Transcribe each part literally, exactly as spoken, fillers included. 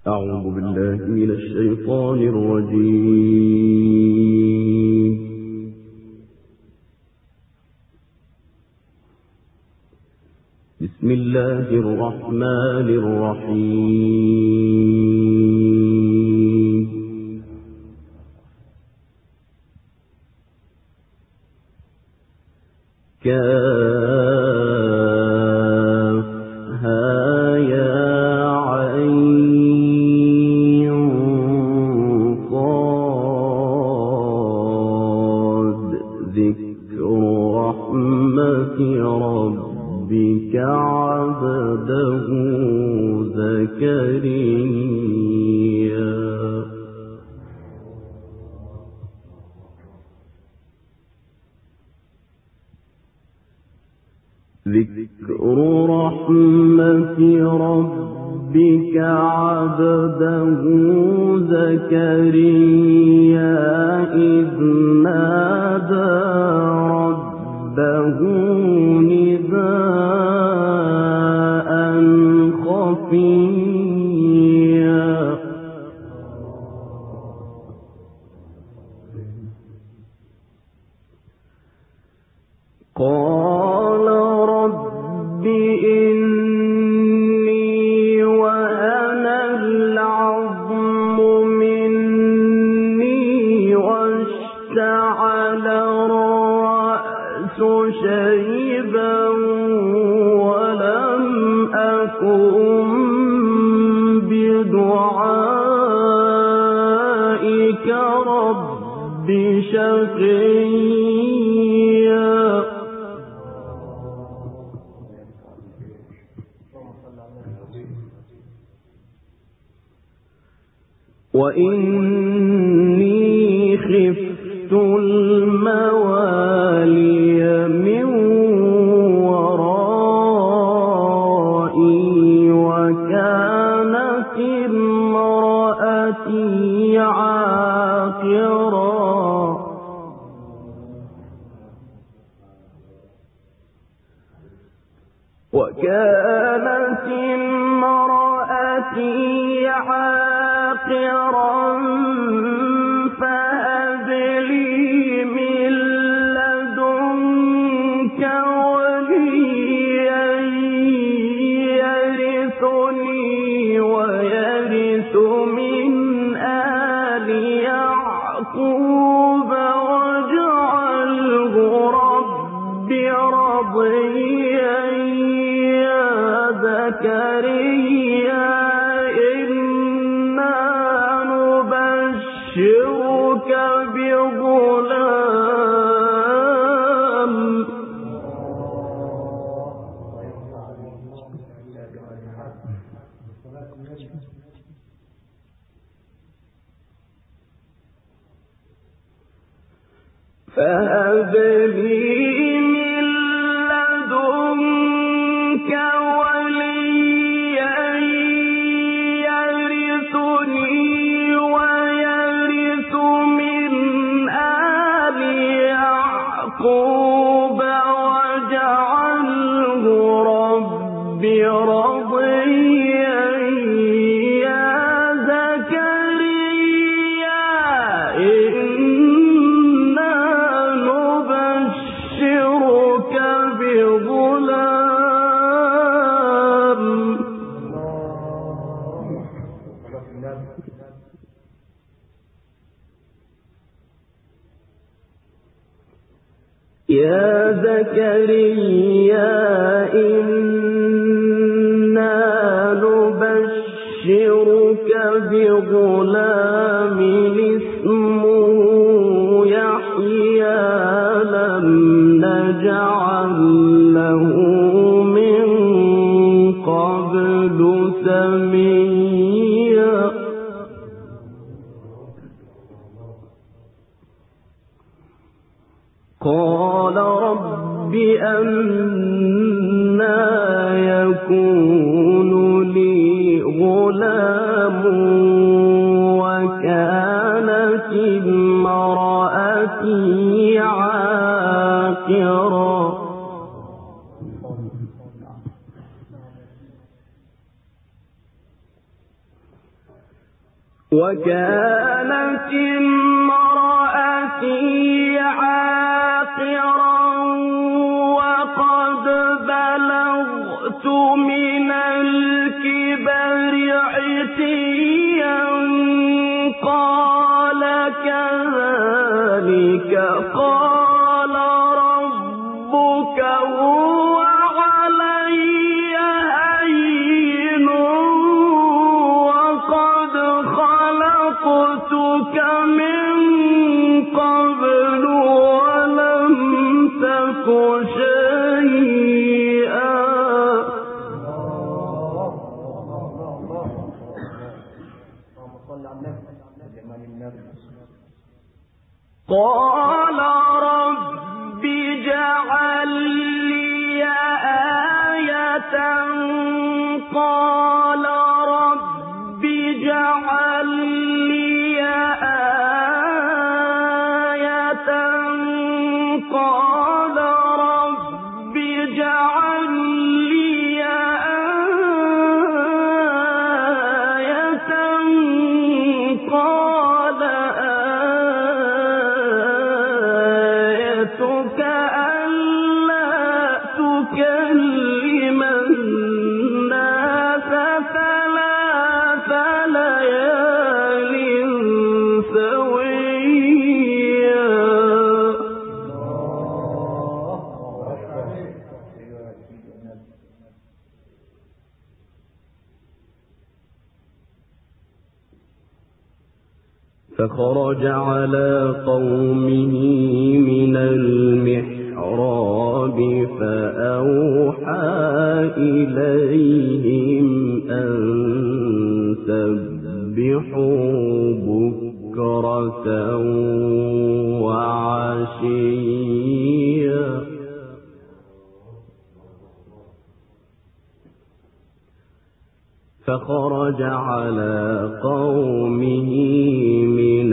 أعوذ بالله من الشيطان الرجيم. بسم الله الرحمن الرحيم. كافها يا عين صاد ذكر رحمة ربك عبده زكريا. ذكر رحمة ربك عبده زكريا إذ نادى ربه نداء خفيا. قال رب إني وهن العظم مني واشتعل الرأس شيبا ولم أكن بدعائك رب شقيا. وإني خفت الموالي من ورائي وكانت امرأتي عاقرا وكانت امرأتي عاقرا فهب لي من لدنك وليا يرثني ويرث من آل يعقوب واجعله رب رضيا يا زكريا نبشرك بغلام فهب لي من لدنك وليا يرثني ويرث من آل يعقوب واجعله رب رضيا يا زكريا إنا نبشرك بغلام. يا زكريا إنا نبشرك بغلام اسمه يحيى لم نجعل له من قبل سميا. قال رب أنى يكون لي غلام وكانت امرأتي عاقرا وكانت امرأتي عاقرا وقد بلغت من الكبر عتيا قال كذلك قال ربك هو علي هين وقد خلقتك من قبل ولم تك شيئا. قال رب اجعل لي آية قال رب اجعل لي آية قال رب اجعل لي آية قال آيتك ألا تكلم الناس ثلاث ليال سويا. فخرج على قومه من المحراب فأوحى إليهم أن سبحوا بكرة وعشيا. فخرج على قومه من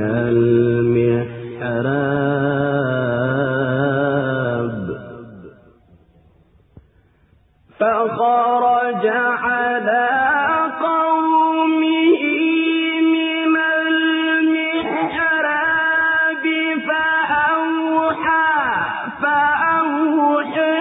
المحراب فخرج على قومه من المحراب فأوحى فأوحى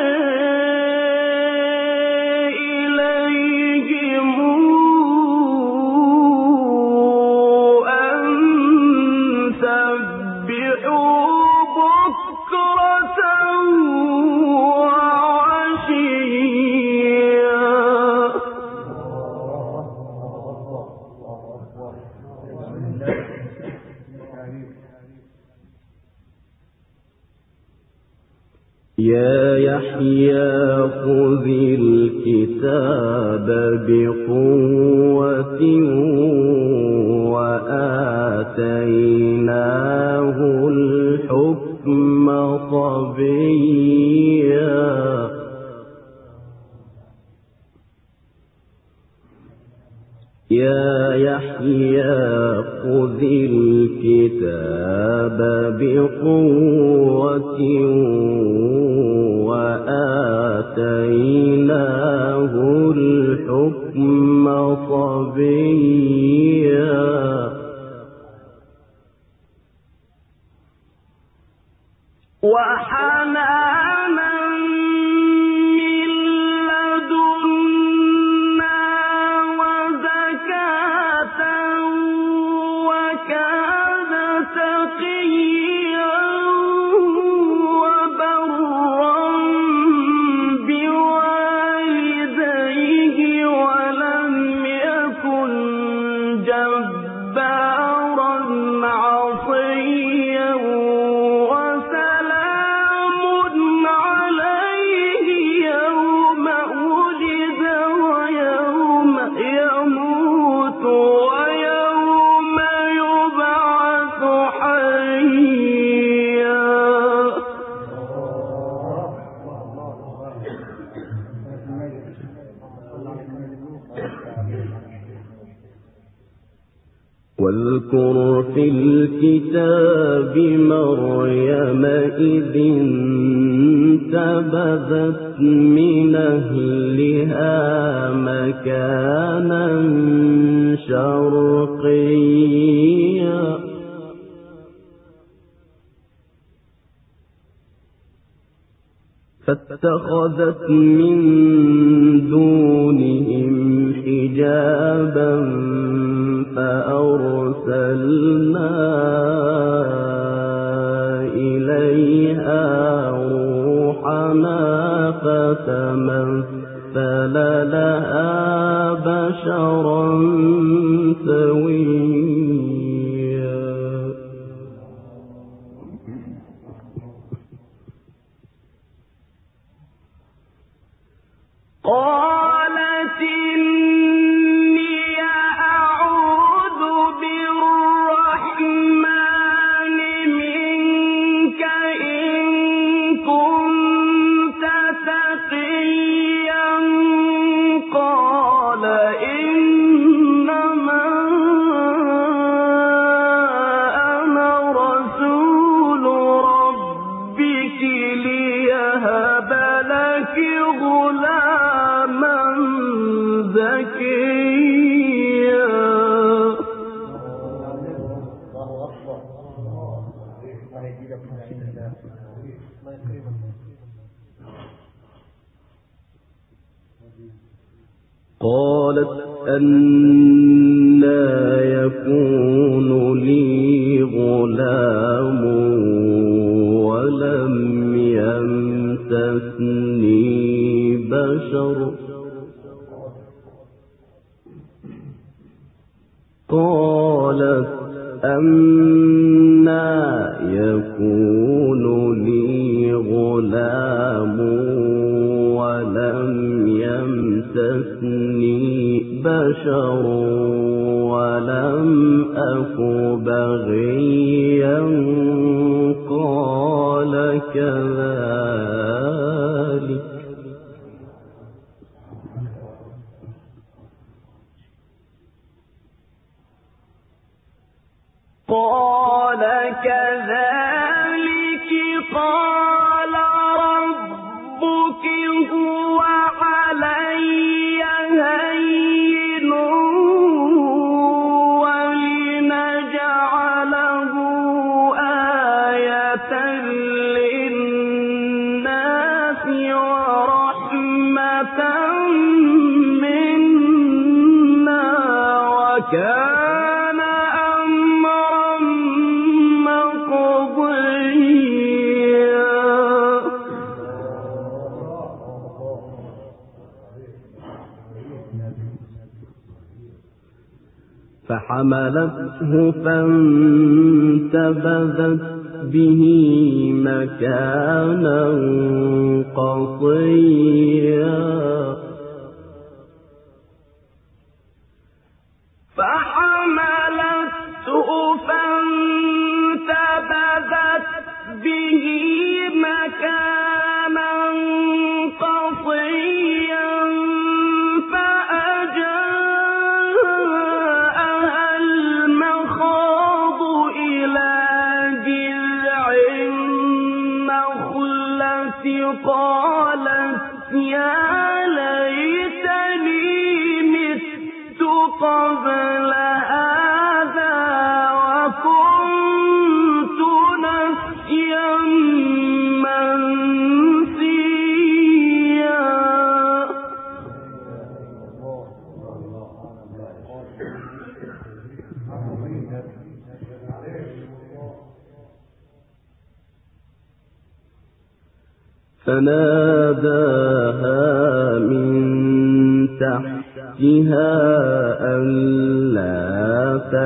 يا يحيى خذ الكتاب بقوة وآتيناه الحكم صبيا. يا يحيى خذ الكتاب بقوة وآتيناه الحكم صبيا. وحنانا من لدنا وزكاة وكان تقيا وبرا بوالديه ولم يكن جبارا عصيا واذكر في الكتاب مريم إذ انتبذت من أهلها مكانا شرقيا فاتخذت من دونهم حجابا فأرسلنا إليها روحنا فتمثل لها بشرا سويا. قالت إني أعوذ بالرحمن منك إن كنت تقيا. قال إنما أنا رسول ربك ليهب لك غلاما زكيا. قالت أنى يكون لي غلام ولم يمسسني بشر. قالت أنى يكون لي غلام ولم يمسسني بشر ولم أك بغيا. قال كذلك قال كذلك قال ربك هو علي هين ولنجعله آية للناس ورحمة منا وكان أمرا مقضيا. فحملته فانتبذت به مكانا قصيا. فحملته فانتبذت به مكانا قصيا فأجاءها المخاض إلى جذع النخلة قالت يا ليتني مت قبل هذا وكنت نسيا منسيا. فناداها من تحتها ألا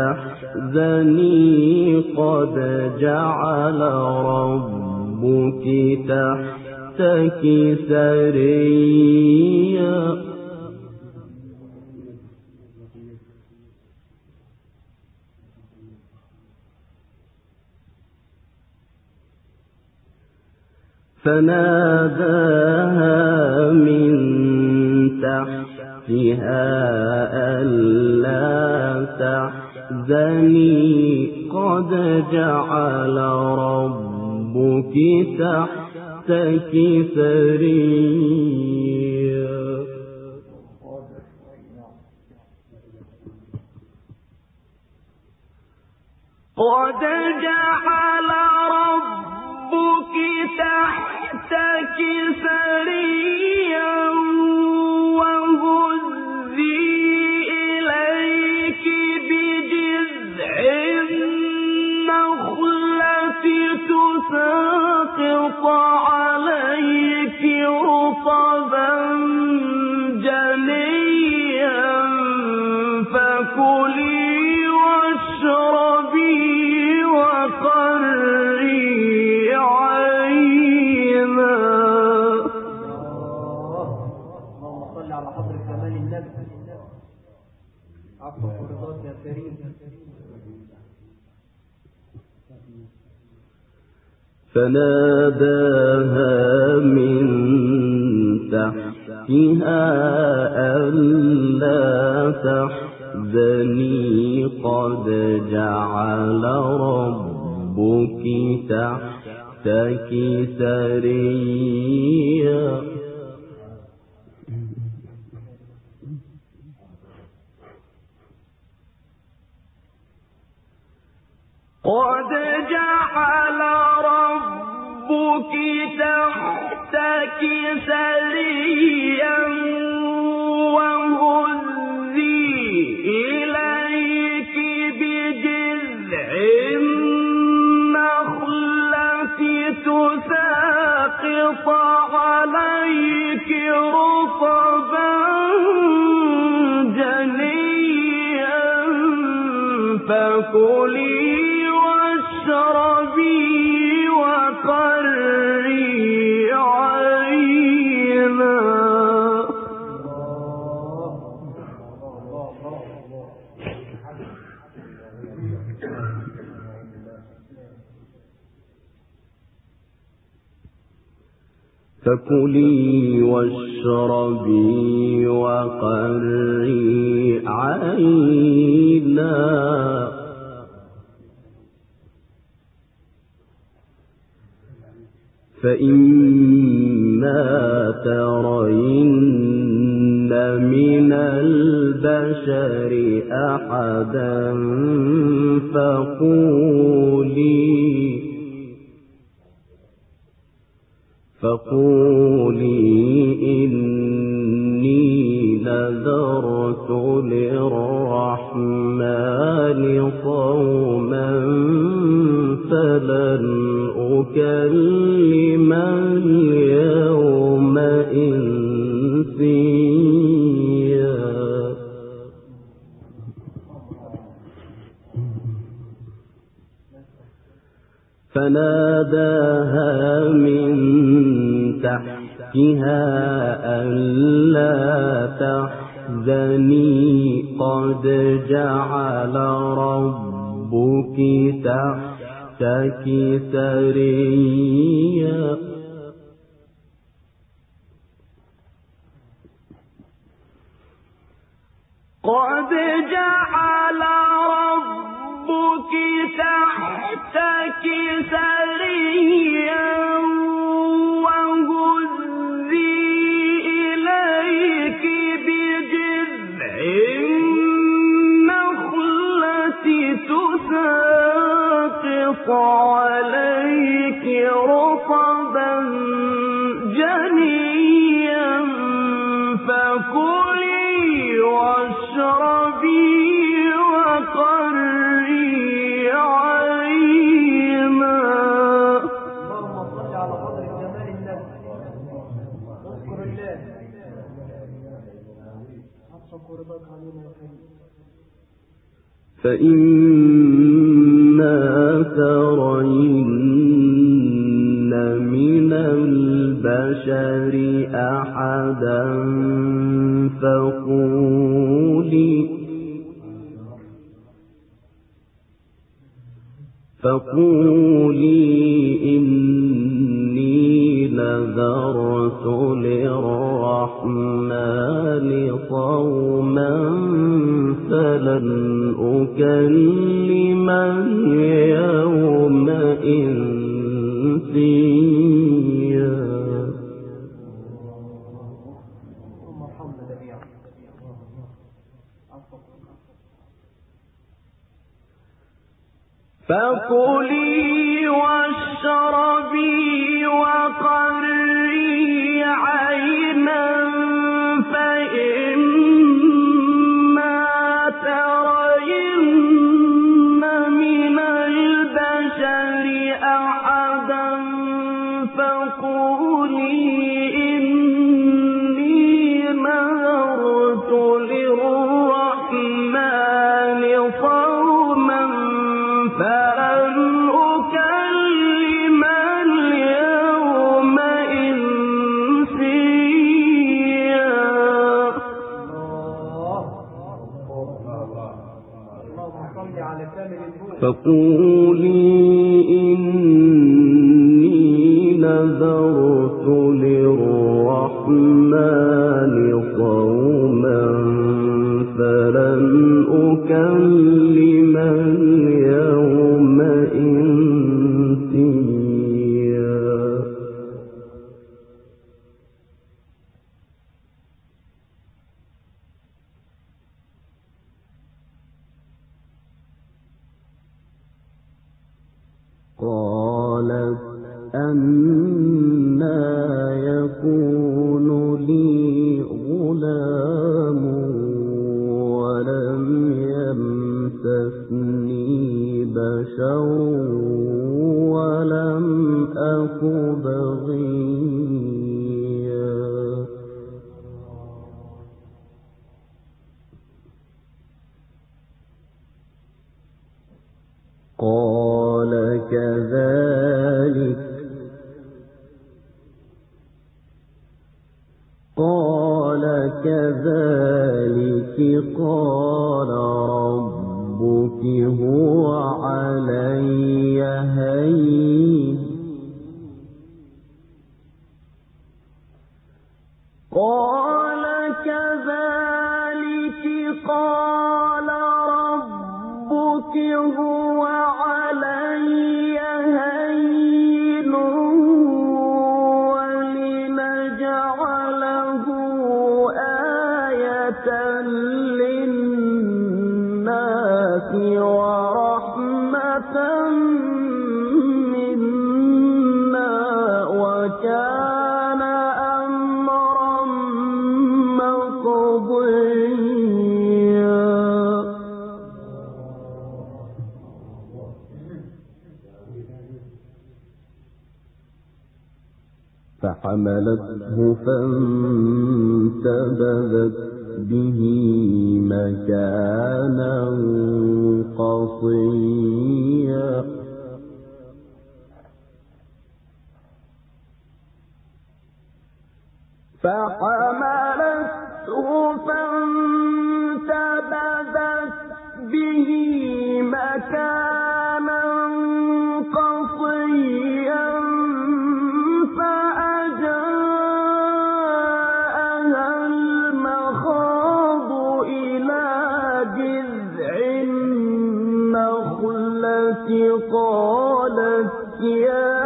تحزني قد جعل ربك تحتك سريا. فناداها من تحتها ألا تحزني قد جعل ربك تحتك سريا. قد جعل ربك تحتك سريا وهزي إليك بجذع النخلة تساقط عليك رطبا جنيا فكلي واشربي وقري عينا. اللهم صل على حضرة كمال النبي. عفوا ورضاك يا كريم. فناداها من تحتها ألا تحزني قد جعل ربك تحتك سريا. قد جعل ربك تحتك سريا وهزي إليك بجذع النخلة تساقط عليك رطبا جنيا فكلي واشربي وقري عينا. فكلي واشربي وقري عينا فإما ترين من البشر أحدا فقولي فقولي إني نذرت للرحمن صوما فلن أكلم اليوم إنسيا. فناداها من تحتها ألا تحزني قد جعل ربك تحتك سريا. قد جعل ربك تحتك سريا وهزي إليك بجذع النخلة تساقط عليك رطبا جنيا فكلي واشربي وقري عينا. اللهم صل على قدر جمال النبي. اذكر الله. عطشك ورضاك علينا يا كريم. فإما ترين من البشر أحدا فقولي فقولي إني نذرت للرحمن صوما فلن أكلم اليوم إنسيا. فكلي واشربي وقري عينا فإما ترين من البشر أحدا فقولي إني نذرت للرحمن صوما فلن أكلم اليوم إنسيا. فقولي إني نذرت للرحمن صوما فلن أكلم اليوم إنسيا. قالت أنى يكون لي غلام ولم يمسسني بشر ولم أك بغيا. قال كذلك قال كذلك قال ربك هو علي هين. قال كذلك قال ربك هو علي هين ولنجعله آية للناس ورحمة منا وكان أمرا مقضيا. فحملته فانتبذت به مكانا قصيا. فحملته فانتبذت به مكانا قصيا فأجاءها المخاض إلى جذع النخلة قالت يا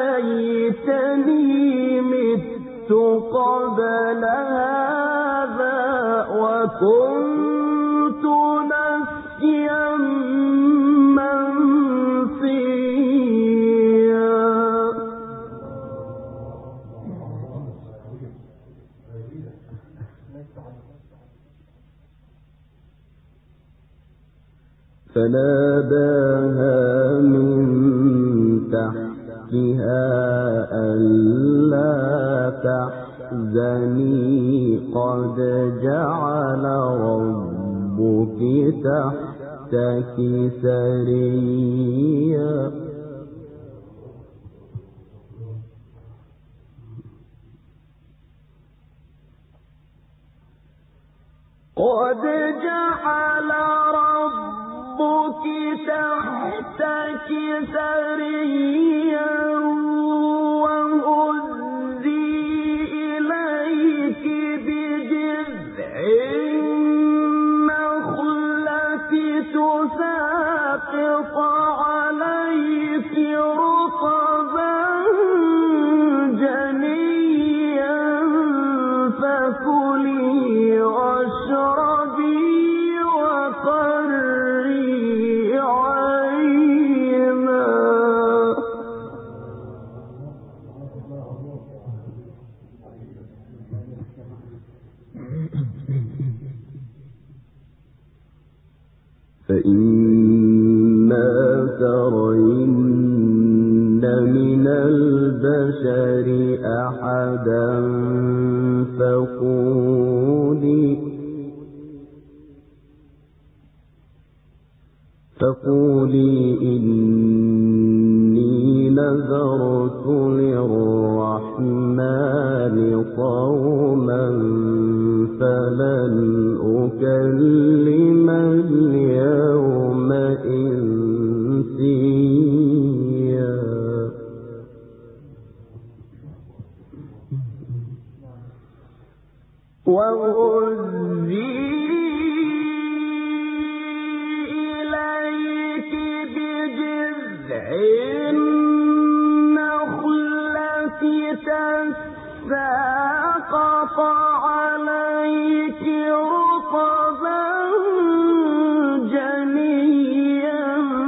ليتني مت قبل هذا وكنت نسيا منسيا. فناداها من تحتها ألا تحزني قد جعل ربك تحتك سريا. قد جعل ربك تحتك سريا وهزي إليك بجذع النخلة تساقط عليك رطبا جنيا فكلي واشربي وقري عينا فإما ترين من البشر أحدا فقولي فقولي إني نذرت للرحمن صوما فلن أكلم اليوم إنسيا. وهزي إليك بجذع النخلة تساقط عليك رطبا جنيا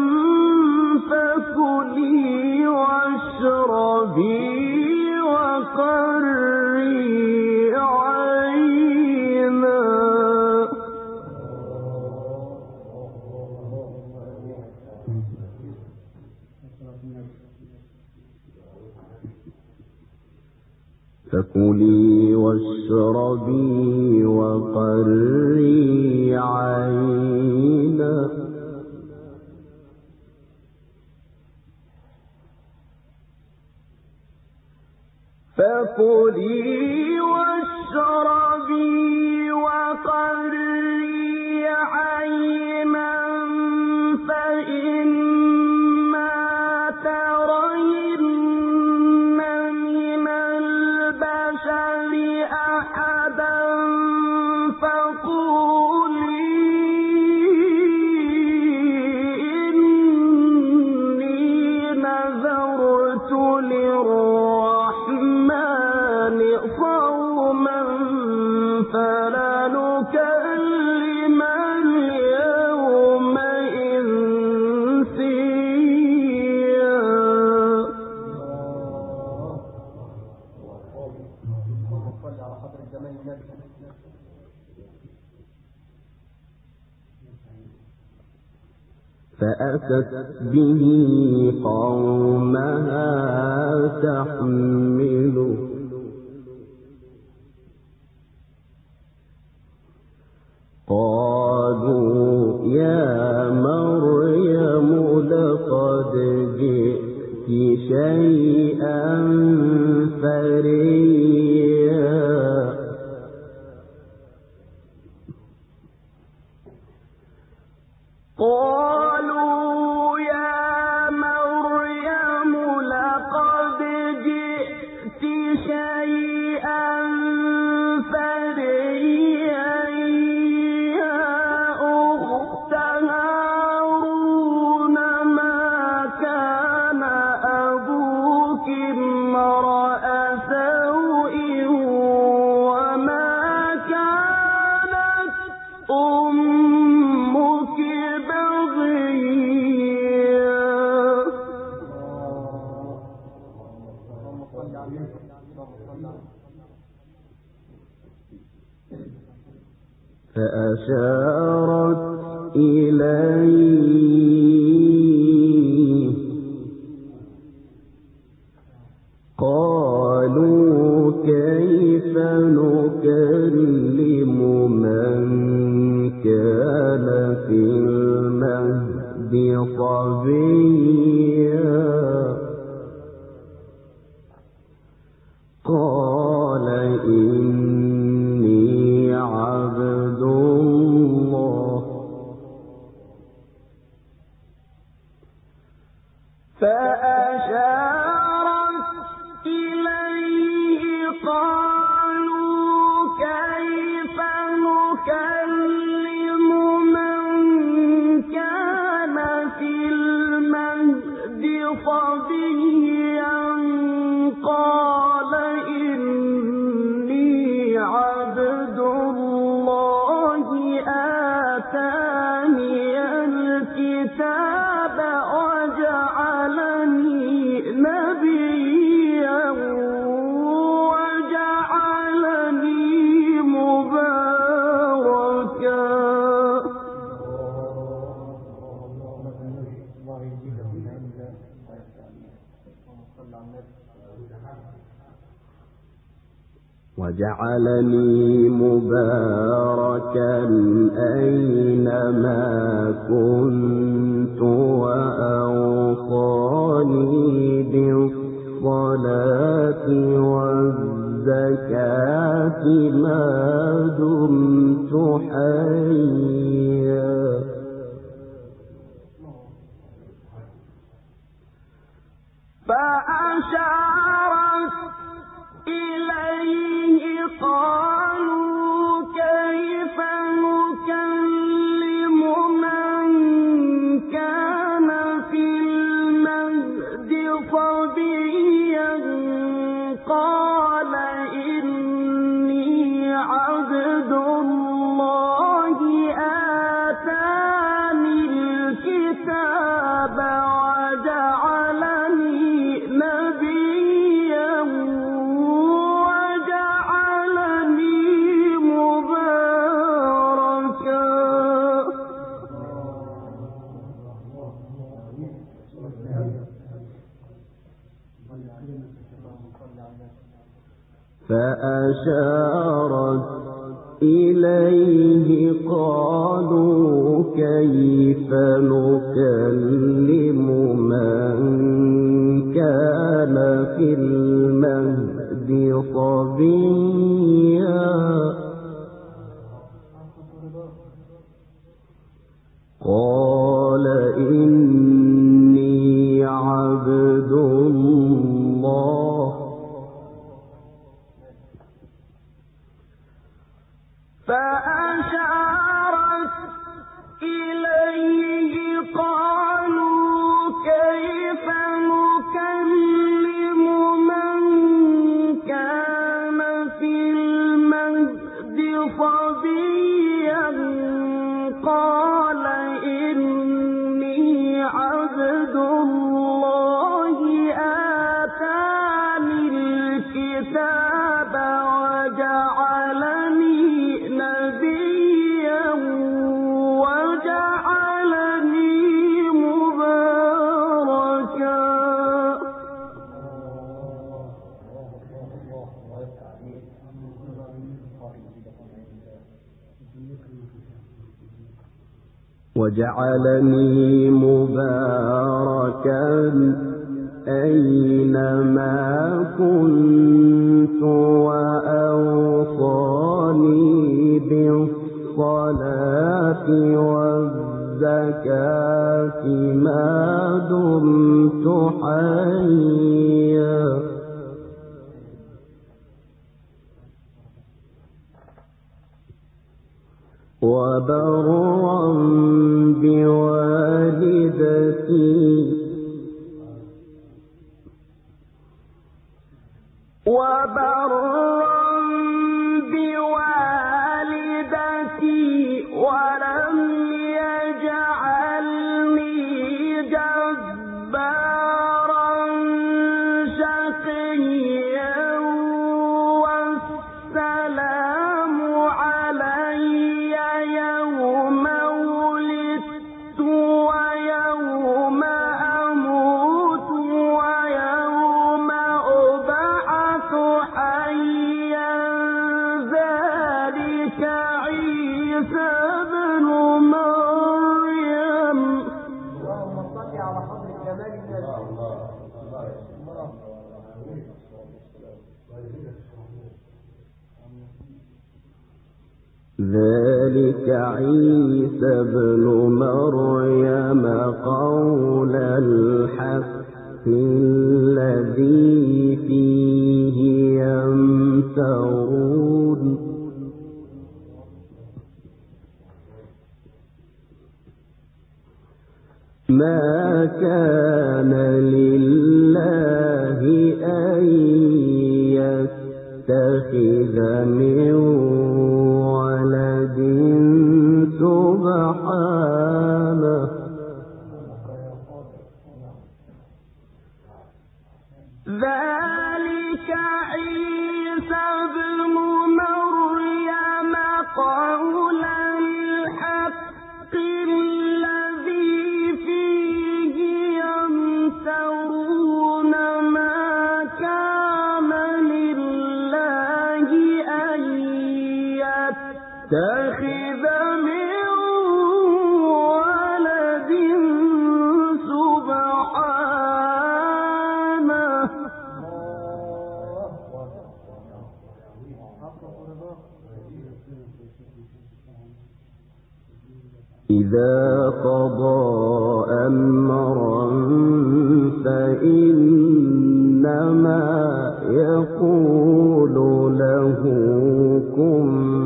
فكلي واشربي وقري عينا. فكلي واشربي وقري عينا فكلي واشربي وقري عينا فإما ترين من البشر أحدا فقولي إني نذرت للرحمن صوما فلن أكلم اليوم إنسيا. فأتت به قومها تحمله قالوا يا مريم لقد جئت شيئا فريا. قالوا يا مريم لقد جئت شيئا فريا يا أخت هارون ما كان أبوك امرأ سوء وما كانت أمك فأشارت إليه قالوا كيف نكلم من كان في المهد صبيا. قال إني عبد الله فأشارت إليه قالوا كيف نكلم من كان في المهد صبيا. قال إني عبد الله آتاني الكتاب وجعلني نبيا وجعلني مباركا أينما كنت وأوصاني بالصلاة والزكاة ما دمت حيا فأشارت إليه قالوا كيف نكلم من كان في المهد صبيا قال إني عبد الله آتاني الكتاب وجعلني نبيا فأشارت إليه قالوا كيف نكلم من كان في المهد صبيا قال إني عبد الله فأشارت إليه قالوا كيف نكلم من كان في المهد صبيا قال إني عبد الله آتاني الكتاب وجعلني نبيا وجعلني مباركا وجعلني مباركا أينما كنت وأوصاني بالصلاة والزكاة ما دمت حيا وبرا بوالدتي وبرا بوالدتي ولم يجعلني جبارا شقيا والسلام علي يوم ولدت ويوم أموت ويوم أبعث حيا ذلك عيسى ابن مريم. اللهم صل على حضرة جمال ذلك عيسى ابن مريم قول الحق الذي فيه يمترون ما كان لله أن يتخذ من ولد سبحانه ذلك عيسى ابن مريم قول الحق الذي فيه يمترون ما كان لله إذا قضى أمرا فإنما يقول له كن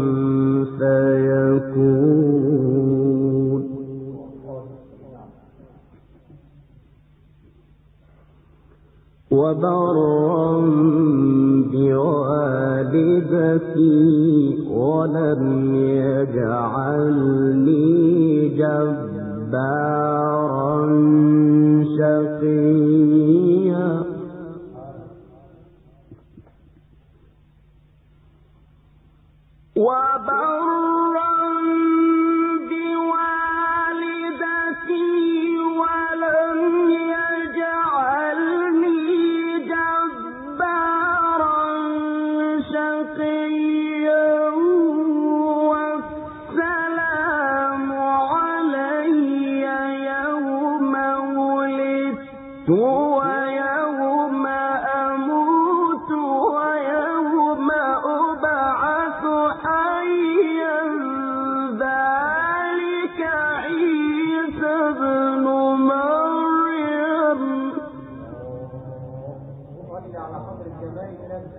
فيكون. وبرا بوالدتي ولم يجعلني جبارا شقيا. وبرا بوالدتي ولم يجعلني جبارا شقيا. والسلام علي يوم ولدت ويوم أموت ويوم أبعث حيا. ذلك عيسى ابن مريم. صلي على قدر الجمال النبي.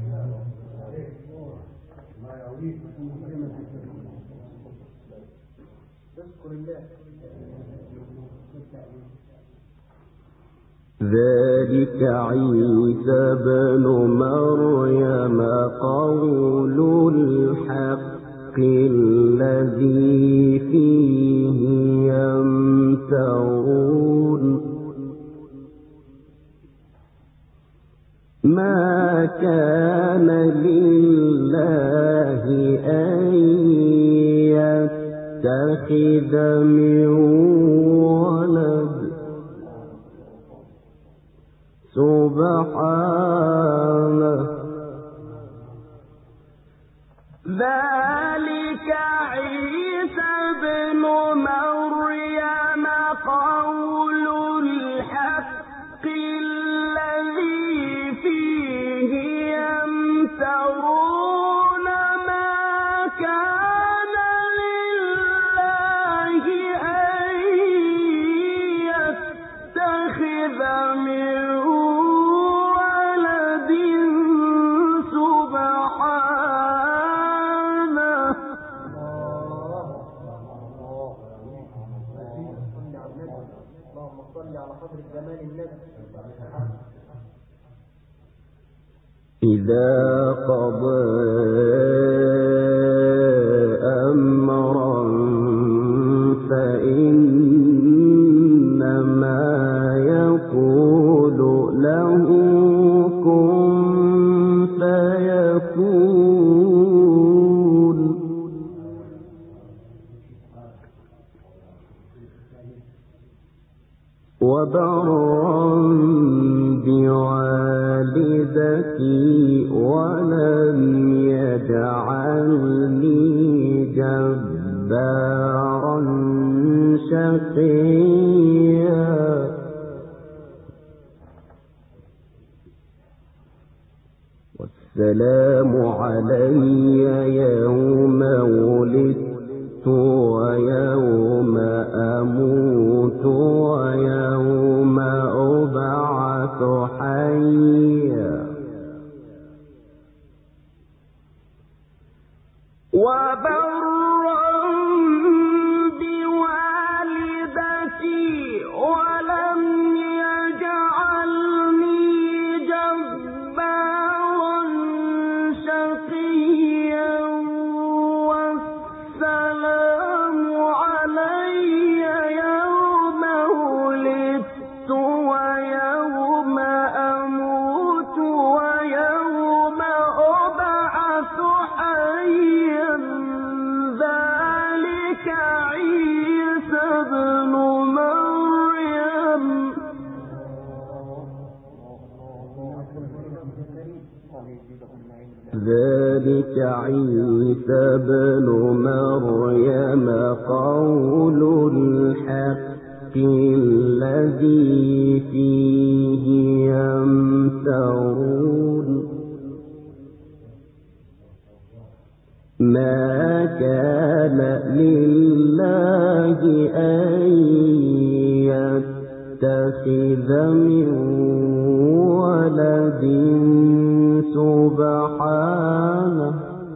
اذكر الله. ذلك عيسى ابن مريم قول الحق الذي فيه يمترون. ما كان لله أن يتخذ من ولد سبحانه. ذلك عيسى ابن مريم قول الحق الذي فيه يمترون. ما كان لله أن يتخذ من ولد سبحانه. اللهم صل على قدر الجمال النبي. إذا قضى أمرا فإنما يقول له كن فيكون. وبرا بوالدتي ولم يجعلني جبارا شقيا. والسلام علي يوم ولدت ويوم أموت ويوم أبعث حيا. وبرا بوالدتي ولم يجعلني جبارا شقيا. والسلام علي يوم ولدت ويوم أموت ويوم أبعث حيا. ذلك عيسى ابن مريم. ذلك عيسى ابن مريم قول الحق الذي فيه يمترون. ما كان لله أن يتخذ من ولد سبحانه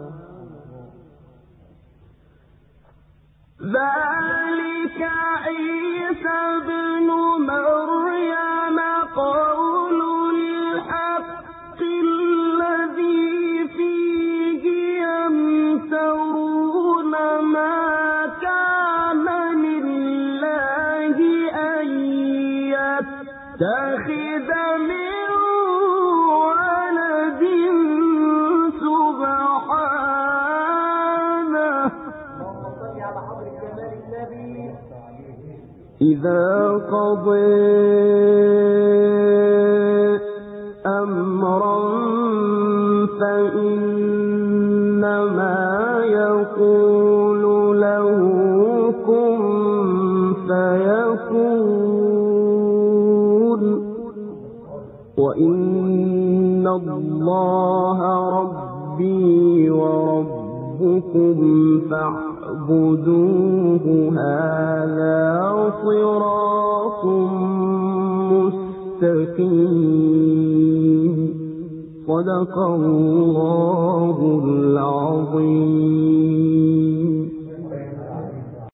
ذلك عيسى ابن مريم قول الحق الذي فيه يمترون ما كان لله أن يتخذ من ولد سبحانه إذا قضى أمرا فإنما يقول له كن فيكون وإن الله ربي وربكم فاعبدوه هذا صراط مستقيم صدق الله العظيم.